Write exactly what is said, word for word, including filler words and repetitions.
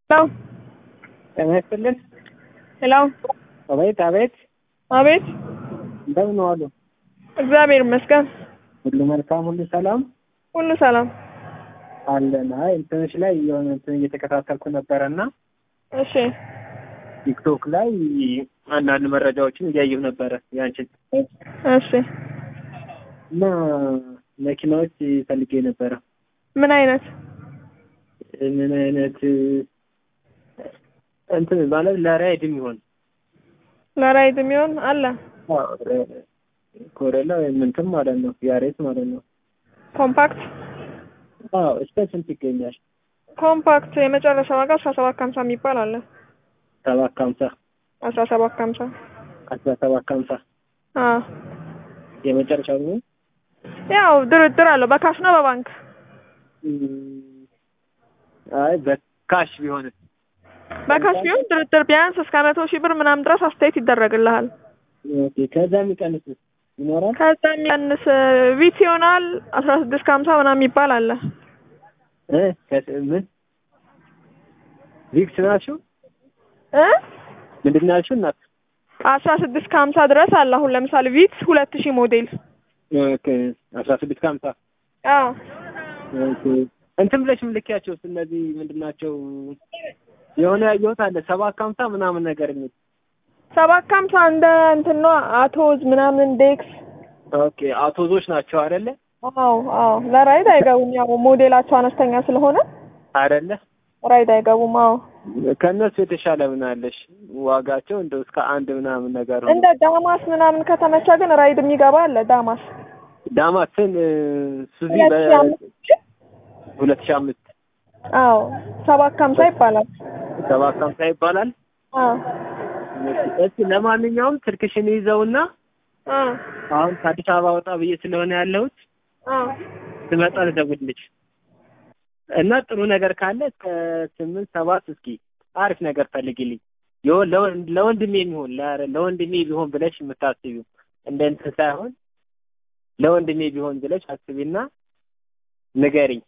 Hello. ጤና ይስጥልን። Hello. አቤት አቤት። አቤት። እንደምን ዋሉ? እግዚአብሔር ይመስገን። ሁሉ መልካም፣ ሁሉ ሰላም፣ ሁሉ ሰላም አለን። አይ እንትንሽ ላይ የሆነ እንትን እየተከታተልኩ ነበርና እሺ ቲክቶክ ላይ አንዳንድ መረጃዎችን እያየሁ ነበረ ያንቺን። እሺ እና መኪናዎች ፈልጌ ነበረ። ምን አይነት ምን አይነት እንትን ማለት ለራይድ የሚሆን ለራይድ የሚሆን አለ? ኮሬላ ወይም እንትን ማለት ነው፣ ያሬስ ማለት ነው። ኮምፓክት? አዎ። እስከ ስንት ይገኛል? ኮምፓክት የመጨረሻ ዋጋ አስራ ሰባት ከሀምሳ የሚባል አለ። ሰባት ከሀምሳ አስራ ሰባት ከሀምሳ አስራ ሰባት ከሀምሳ አዎ። የመጨረሻው ነው። ያው ድርድር አለው። በካሽ ነው በባንክ? አይ በካሽ ቢሆን በካሽ ቢሆን ድርድር ቢያንስ እስከ መቶ ሺህ ብር ምናምን ድረስ አስተያየት ይደረግልሃል። ኦኬ። ከዛ የሚቀንስ ይኖራል? ከዛ የሚቀንስ ቪት ይሆናል አስራ ስድስት ከሀምሳ ምናምን የሚባል አለ። እ ምን ቪክስ ናቸው እ ምንድን ናቸው? እናት አስራ ስድስት ከሀምሳ ድረስ አለ። አሁን ለምሳሌ ቪትስ ሁለት ሺህ ሞዴል። ኦኬ። አስራ ስድስት ከሀምሳ አዎ። ኦኬ። እንትን ብለሽ ምልኪያቸው እነዚህ ምንድን ናቸው? የሆነ ያየሁት አለ ሰባት ከሀምሳ ምናምን ነገር የሚል ሰባት ከሀምሳ እንደ እንትን ነው አቶዝ ምናምን ዴክስ። ኦኬ። አቶዞች ናቸው አይደለ? አዎ አዎ። ለራይድ አይገቡም፣ ያው ሞዴላቸው አነስተኛ ስለሆነ አይደለ? ራይድ አይገቡም። አዎ። ከነሱ የተሻለ ምን አለሽ? ዋጋቸው እንደው እስከ አንድ ምናምን ነገር ነው። እንደ ዳማስ ምናምን ከተመቸ ግን ራይድ የሚገባ አለ። ዳማስ ዳማስን ሱዚ በ ሁለት ሺህ አምስት አዎ። ሰባት ከሀምሳ ይባላል። ሰባት ከሀምሳ ይባላል። አዎ። እስኪ ለማንኛውም ስልክሽን ይዘውና አዎ አሁን ከአዲስ አበባ ወጣ ብዬ ስለሆነ ያለሁት አዎ ስመጣ ልደውልልሽ እና ጥሩ ነገር ካለ እስከ ስምንት ሰባት እስኪ አሪፍ ነገር ፈልጊልኝ። ይሁን ለወንድሜ የሚሆን ለወንድሜ ቢሆን ብለሽ የምታስቢው እንደ እንትን ሳይሆን ለወንድሜ ቢሆን ብለሽ አስቢና ንገሪኝ።